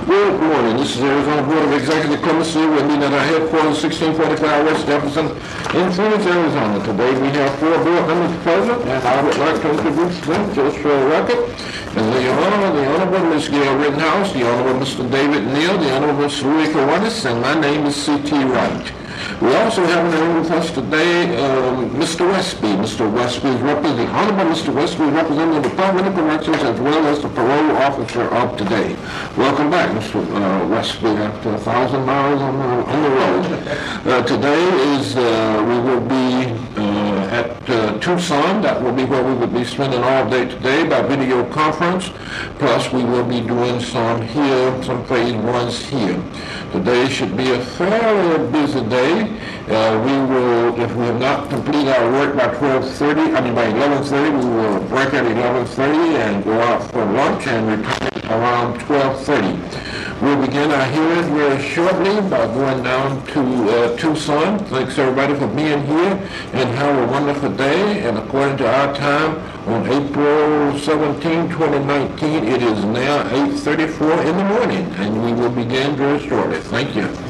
Good morning. This is Arizona Board of Executive Clemency. We're meeting at our headquarters, 1645 West Jefferson, in Phoenix, Arizona. Today we have 4 board members present, and I would like to introduce them just for a record. And the Honorable Ms. Gail Rittenhouse, the Honorable Mr. David Neal, the Honorable Ms. Louis Kiwanis, and my name is C.T. Wright. We also have in the room with us today Mr. Westby. Mr. Westby is representing, the Honorable Mr. Westby is representing the Department of Corrections as well as the parole officer of today. Welcome back, Mr. Westby, after 1,000 miles on the road. Today is, we will be at Tucson. That will be where we will be spending all day today by video conference. Plus, we will be doing some here, some phase ones here. Today should be a fairly busy day. We will, if we have not completed our work by 11:30, we will break at 11:30 and go out for lunch and return around 12:30. We'll begin our hearing very shortly by going down to Tucson. Thanks everybody for being here and have a wonderful day. And according to our time on April 17, 2019, it is now 8:34 in the morning, and we will begin very shortly. Thank you.